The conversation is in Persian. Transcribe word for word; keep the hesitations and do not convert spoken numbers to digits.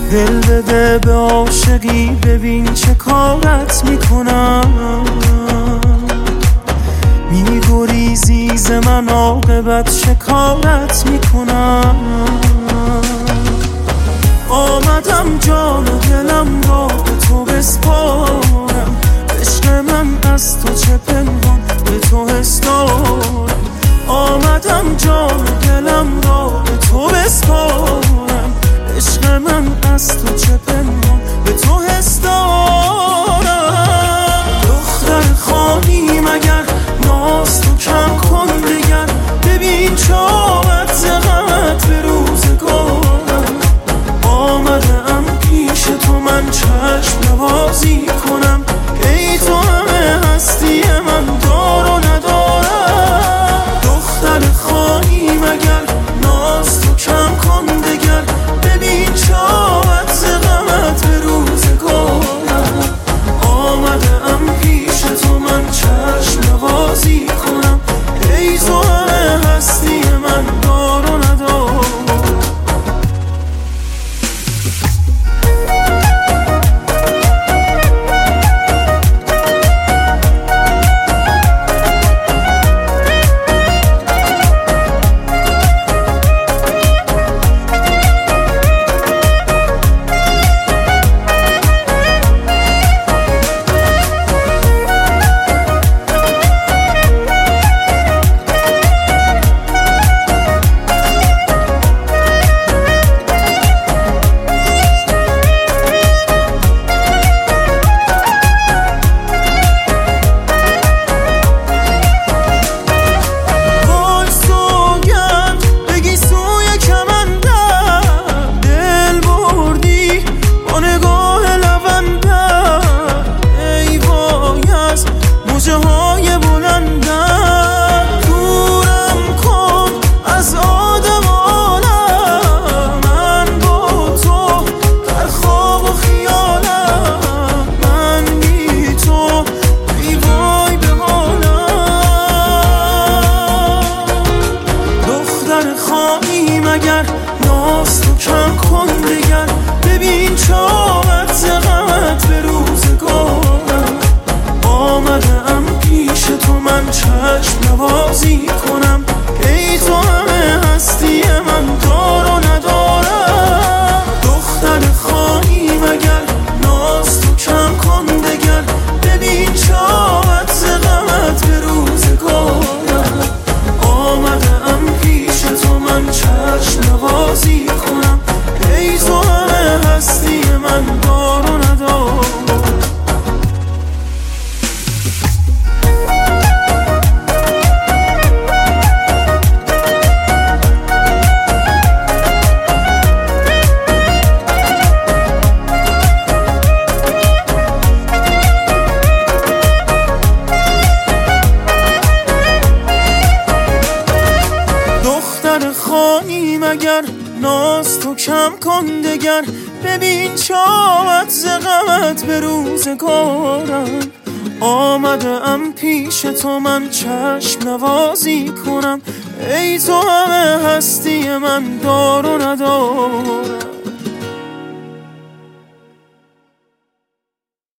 دل بده به عاشقی، ببین چه کارت میکنم. میگریزی ز من، عاقبت چه کارت میکنم. آمدم جان و دلم را به تو بسپارم، عشق من از تو چه پنهان به تو حس دارم. آمدم جان و دلم را به تو بسپارم، عشق من از تو چه پنهان به تو حس دارم. دختر خواهی مگر ناز تو کم کن دگر، ببین چاوت ز غمت به روزگارم. آمده ام پیش تو من چشم نوازی کنم، ای تو همه هستی من دار و ندارم. دختر خواهی مگر ناز تو کم کن دگر، ببین چاوت ز غمت به روزگارم. آمده ام پیش تو من چشم نوازی کنم، ای تو همه هستی من دار و ندارم. خواهی مگر ناز تو کم کن دگر، ببین چاوت ز غمت به روزگارم. آمده ام پیش تو من چشم نوازی کنم، ای تو همه هستی من دار و ندارم. دختر خواهی مگر ناز تو کم کن دگر، ببین چاوت ز غمت به روزگارم. آمده ام پیش تو من چشم نوازی کنم، ای تو همه هستی من دار و ندارم. خواهی مگر ناز تو کم کن دگر، ببین چاوت ز غمت به روزگارم. آمده ام پیش تو من چشم نوازی کنم، ای تو همه هستی من دار و ندارم.